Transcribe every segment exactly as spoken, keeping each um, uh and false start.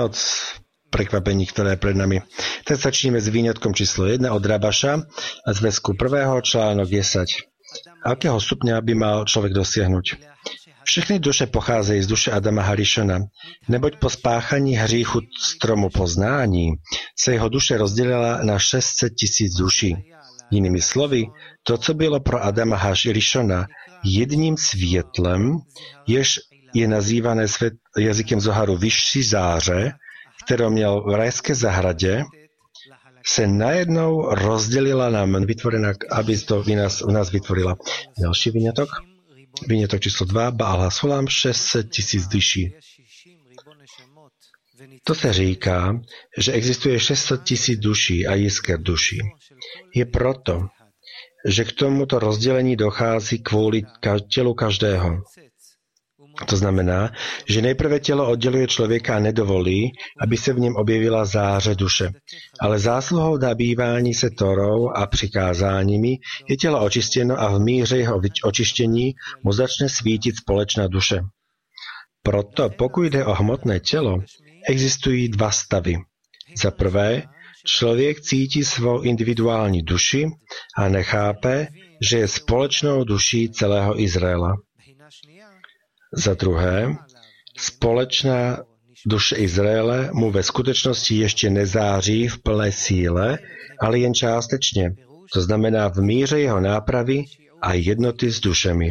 od prekvapení, ktoré je pred nami. Tak začneme s výňatkom číslo jedna od Rabaša a zväzku prvého článok desať. Akého stupňa by mal človek dosiahnuť? Všechny duše pocházejí z duše Adama Harishona, neboť po spáchaní hříchu stromu poznání se jeho duše rozdělila na šest set tisíc duší. Jinými slovy, to, co bylo pro Adama Harishona jedním světlem, jež je nazývané svět, jazykem Zoharu vyšší záře, kterou měl v rajské zahradě, se najednou rozdělila nám vytvorená, aby to v nás, v nás vytvorila. Další vyňatok. Vyňatok číslo dva. Baal Hasulam šest set tisíc duší. To se říká, že existuje šest set tisíc duší a jisker duší. Je proto, že k tomuto rozdělení dochází kvůli tělu každého. To znamená, že nejprve tělo odděluje člověka a nedovolí, aby se v něm objevila záře duše. Ale zásluhou nabývání se Torou a přikázáními je tělo očištěno a v míře jeho očištění mu začne svítit společná duše. Proto, pokud jde o hmotné tělo, existují dva stavy. Za prvé, člověk cítí svou individuální duši a nechápe, že je společnou duší celého Izraela. Za druhé, společná duše Izraele mu ve skutečnosti ještě nezáří v plné síle, ale jen částečně, to znamená v míře jeho nápravy a jednoty s dušemi.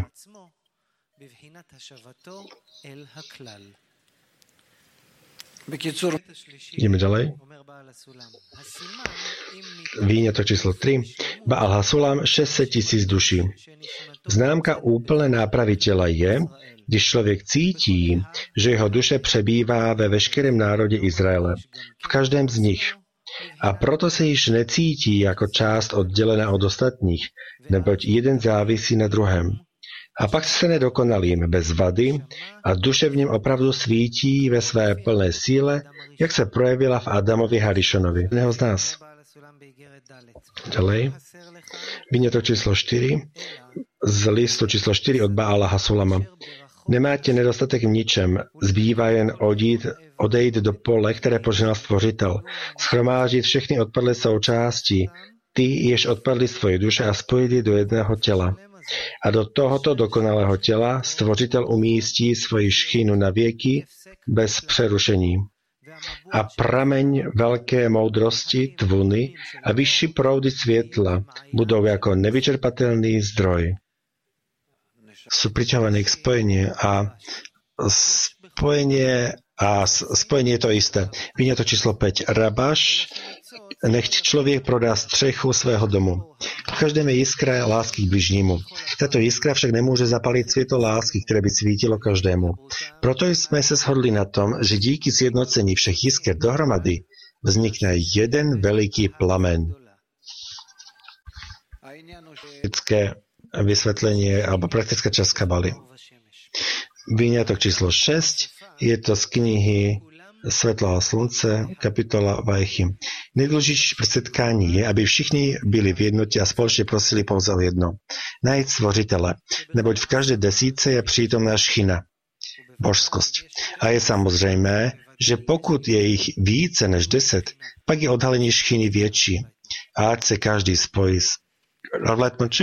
Jdeme dalej. Výňatok číslo tři. Baal Hasulam šest set tisíc duší. Známka úplné nápravy těla je, když člověk cítí, že jeho duše přebývá ve veškerém národě Izraele, v každém z nich. A proto se již necítí jako část oddělená od ostatních, neboť jeden závisí na druhém. A pak se nedokonalým, bez vady, a duše v něm opravdu svítí ve své plné síle, jak se projevila v Adamovi Harishonovi. Jedného z nás. Ďalej. Vyňatok číslo čtyři. Z listu číslo čtyři od Baala Hasulama. Nemáte nedostatek v ničem, zbývá jen odjít, odejít do pole, které požehnal Stvořitel, schromáždit všechny odpadlé součásti, ty, jež odpadly svoje duše a spojit do jedného těla. A do tohoto dokonalého těla Stvořitel umístí svoji šchínu na věky bez přerušení. A prameň velké moudrosti, tvuny a vyšší proudy světla budou jako nevyčerpatelný zdroj. Sú priťahované k spojeniu a spojenie a spojenie je to isté. Vyňatok číslo päť. Rabaš, nechť člověk prodá střechu svého domu. V každém je jiskra lásky k bližnímu. Tato jiskra však nemůže zapalit světlo lásky, které by svítilo každému. Proto jsme se shodli na tom, že díky sjednocení všech jisker dohromady vznikne jeden veliký plamen. Vysvetlenie alebo praktická časť kabaly. Výňatok číslo šesť je to z knihy Svetlo a slunce, kapitola Vajchy. Nejdůležitější při setkání je, aby všichni byli v jednotě a společně prosili pouze o jedno. Najít Stvořitele, neboť v každé desítce je přítomná šchina, božskost. A je samozřejmé, že pokud je jich více než deset, pak je odhalení šchiny větší. A ať se každý spojí s